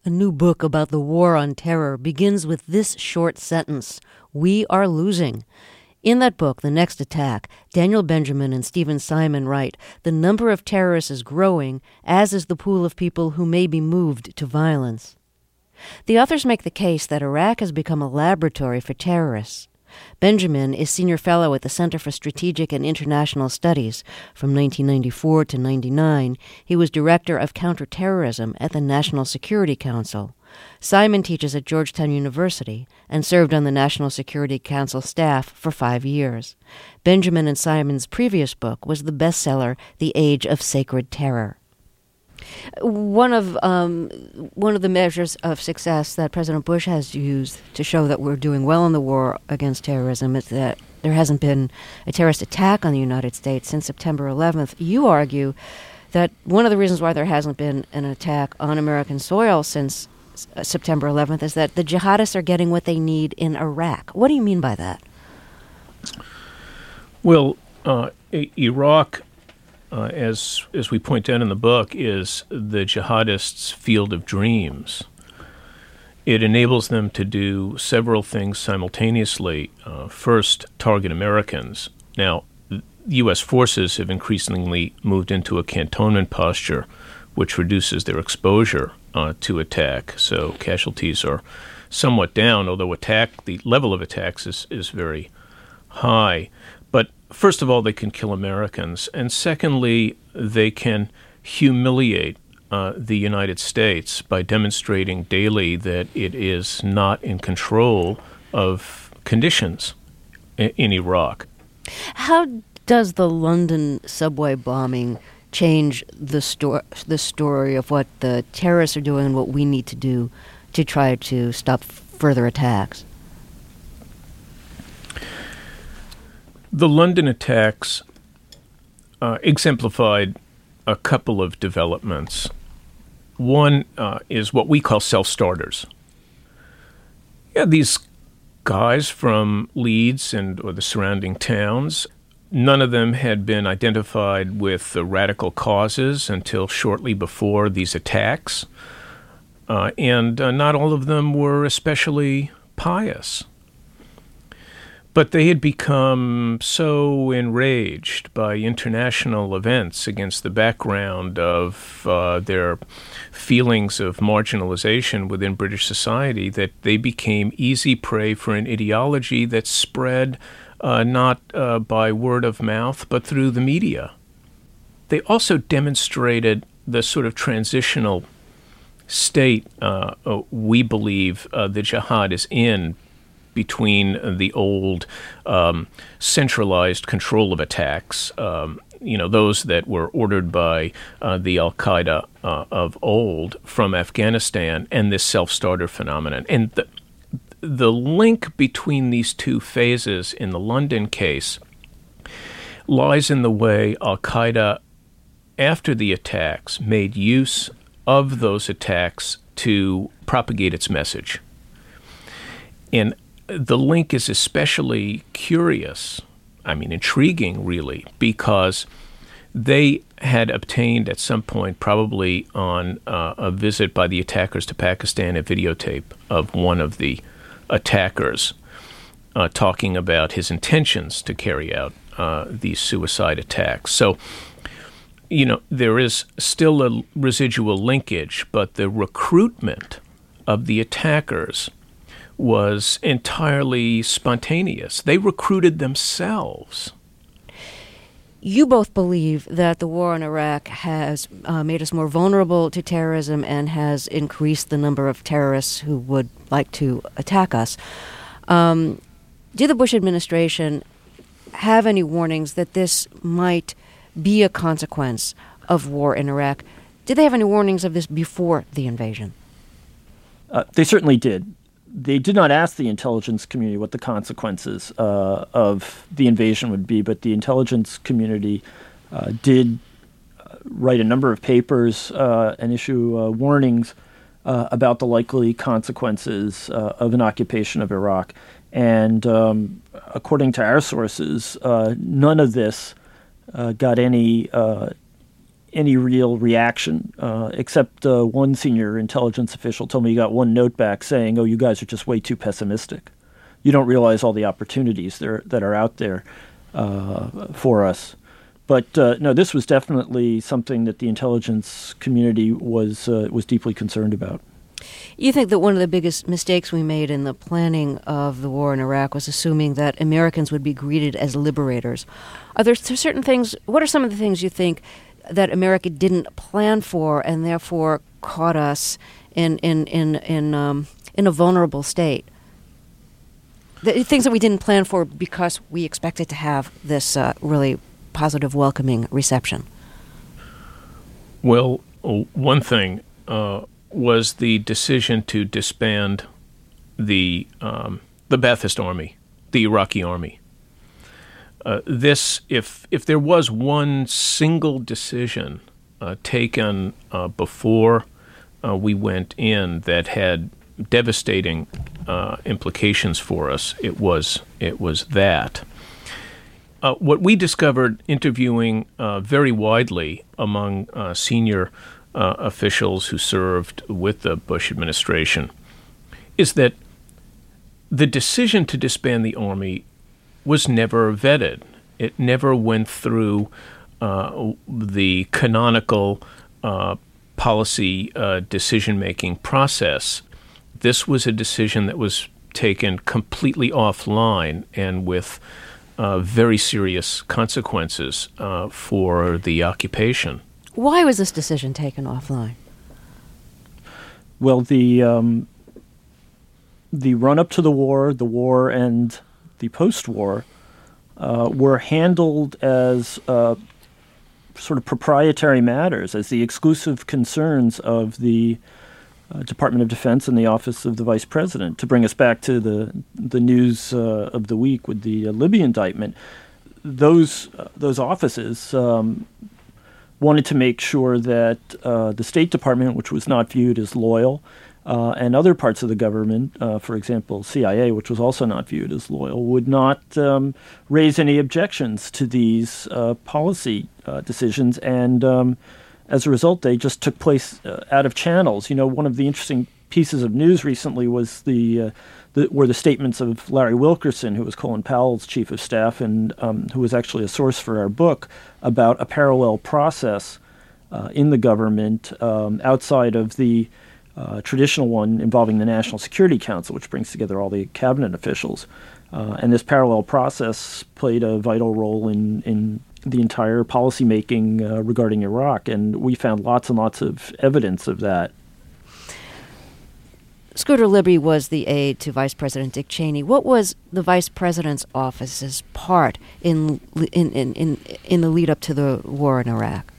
A new book about the war on terror begins with this short sentence: "We are losing." In that book, The Next Attack, Daniel Benjamin and Stephen Simon write, "The number of terrorists is growing, as is the pool of people who may be moved to violence." The authors make the case that Iraq has become a laboratory for terrorists. Benjamin is senior fellow at the Center for Strategic and International Studies. From 1994 to 1999, he was director of counterterrorism at the National Security Council. Simon teaches at Georgetown University and served on the National Security Council staff for 5 years. Benjamin and Simon's previous book was the bestseller The Age of Sacred Terror. One of the measures of success that President Bush has used to show that we're doing well in the war against terrorism is that there hasn't been a terrorist attack on the United States since September 11th. You argue that one of the reasons why there hasn't been an attack on American soil since September 11th is that the jihadists are getting what they need in Iraq. What do you mean by that? Well, Iraq, as we point out in the book, is the jihadists' field of dreams. It enables them to do several things simultaneously. First, target Americans. Now, U.S. forces have increasingly moved into a cantonment posture, which reduces their exposure to attack. So casualties are somewhat down, although the level of attacks is very high. But first of all, they can kill Americans. And secondly, they can humiliate the United States by demonstrating daily that it is not in control of conditions in Iraq. How does the London subway bombing change the story of what the terrorists are doing and what we need to do to try to stop further attacks? The London attacks exemplified a couple of developments. One is what we call self-starters. Yeah, these guys from Leeds or the surrounding towns, none of them had been identified with the radical causes until shortly before these attacks. And not all of them were especially pious. But they had become so enraged by international events against the background of their feelings of marginalization within British society that they became easy prey for an ideology that spread not by word of mouth, but through the media. They also demonstrated the sort of transitional state we believe the jihad is in between the old centralized control of attacks, those that were ordered by the Al-Qaeda of old from Afghanistan, and this self-starter phenomenon. And the link between these two phases in the London case lies in the way Al-Qaeda, after the attacks, made use of those attacks to propagate its message. And the link is especially intriguing, really, because they had obtained at some point, probably on a visit by the attackers to Pakistan, a videotape of one of the attackers talking about his intentions to carry out these suicide attacks. So, there is still a residual linkage, but the recruitment of the attackers was entirely spontaneous. They recruited themselves. You both believe that the war in Iraq has made us more vulnerable to terrorism and has increased the number of terrorists who would like to attack us. Did the Bush administration have any warnings that this might be a consequence of war in Iraq? Did they have any warnings of this before the invasion? They certainly did. They did not ask the intelligence community what the consequences of the invasion would be, but the intelligence community did write a number of papers and issue warnings about the likely consequences of an occupation of Iraq. And according to our sources, none of this got any any real reaction, except one senior intelligence official told me he got one note back saying, "Oh, you guys are just way too pessimistic. You don't realize all the opportunities that are out there for us." But no, this was definitely something that the intelligence community was deeply concerned about. You think that one of the biggest mistakes we made in the planning of the war in Iraq was assuming that Americans would be greeted as liberators. Are there certain things, what are some of the things you think that America didn't plan for and therefore caught us in a vulnerable state? The things that we didn't plan for because we expected to have this really positive, welcoming reception. Well, one thing was the decision to disband the Ba'athist army, the Iraqi army. If there was one single decision taken before we went in that had devastating implications for us, it was that. What we discovered interviewing very widely among senior officials who served with the Bush administration is that the decision to disband the army was never vetted. It never went through the canonical policy decision-making process. This was a decision that was taken completely offline and with very serious consequences for the occupation. Why was this decision taken offline? Well, the run-up to the war, and the post-war were handled as sort of proprietary matters, as the exclusive concerns of the Department of Defense and the Office of the Vice President. To bring us back to the news of the week with the Libya indictment, those offices wanted to make sure that the State Department, which was not viewed as loyal, and other parts of the government, for example, CIA, which was also not viewed as loyal, would not raise any objections to these policy decisions. And as a result, they just took place out of channels. You know, one of the interesting pieces of news recently was were the statements of Larry Wilkerson, who was Colin Powell's chief of staff and who was actually a source for our book, about a parallel process in the government outside of the traditional one involving the National Security Council, which brings together all the cabinet officials. And this parallel process played a vital role in the entire policymaking regarding Iraq, and we found lots and lots of evidence of that. Scooter Libby was the aide to Vice President Dick Cheney. What was the Vice President's office's part in the lead up to the war in Iraq?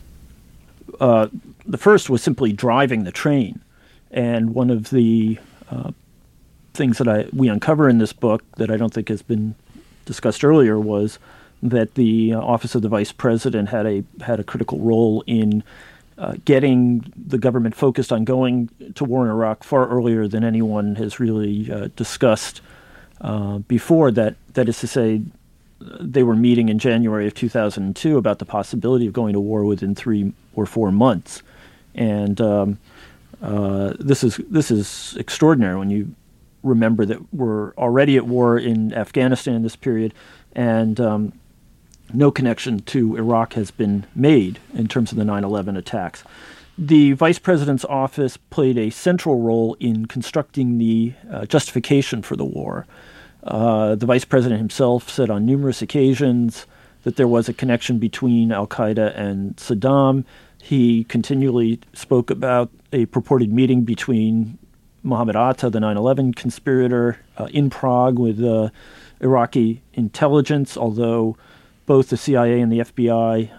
The first was simply driving the train, and one of the things that we uncover in this book that I don't think has been discussed earlier was that the Office of the Vice President had a critical role in getting the government focused on going to war in Iraq far earlier than anyone has really discussed before. That is to say, they were meeting in January of 2002 about the possibility of going to war within 3 or 4 months, and this is extraordinary when you remember that we're already at war in Afghanistan in this period, and no connection to Iraq has been made in terms of the 9/11 attacks. The Vice President's office played a central role in constructing the justification for the war. The Vice President himself said on numerous occasions that there was a connection between al-Qaeda and Saddam. He continually spoke about a purported meeting between Mohammed Atta, the 9/11 conspirator, in Prague with Iraqi intelligence, although both the CIA and the FBI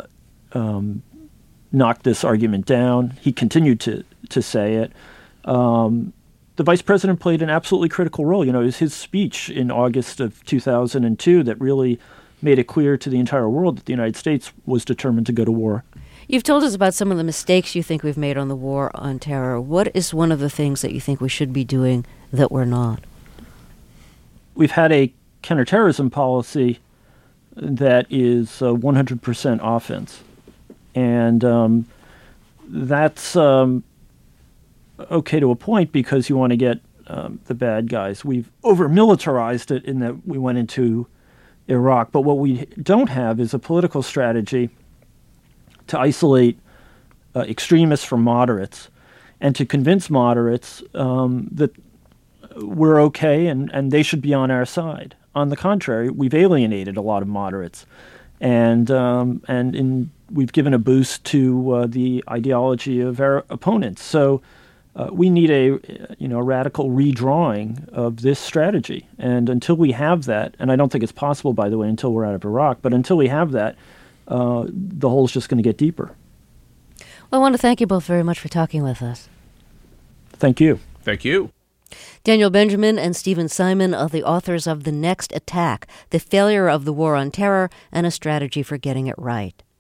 knocked this argument down. He continued to say it. The Vice President played an absolutely critical role. You know, it was his speech in August of 2002 that really made it clear to the entire world that the United States was determined to go to war. You've told us about some of the mistakes you think we've made on the war on terror. What is one of the things that you think we should be doing that we're not? We've had a counterterrorism policy that is 100% offense. And that's okay to a point because you want to get the bad guys. We've over-militarized it in that we went into Iraq. But what we don't have is a political strategy to isolate extremists from moderates and to convince moderates that we're okay and they should be on our side. On the contrary, we've alienated a lot of moderates. And we've given a boost to the ideology of our opponents. So we need a radical redrawing of this strategy. And until we have that, and I don't think it's possible, by the way, until we're out of Iraq, but until we have that, the hole's just going to get deeper. Well, I want to thank you both very much for talking with us. Thank you. Thank you. Daniel Benjamin and Stephen Simon are the authors of The Next Attack, The Failure of the War on Terror and a Strategy for Getting It Right.